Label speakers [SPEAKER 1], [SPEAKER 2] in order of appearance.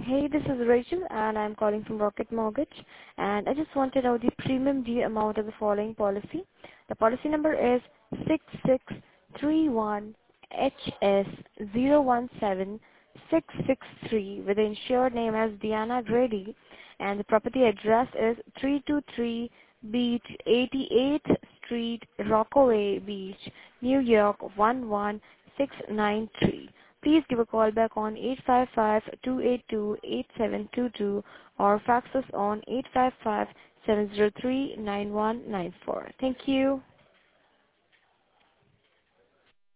[SPEAKER 1] Hey, this is Rachel, and I'm calling from Rocket Mortgage, and I just wanted out the premium due amount of the following policy. The policy number is 6631HS017663 with the insured name as Diana Grady, and the property address is 323 Beach 88th Street, Rockaway Beach, New York 11693. Please give a call back on 855-282-8722 or fax us on 855-703-9194. Thank you.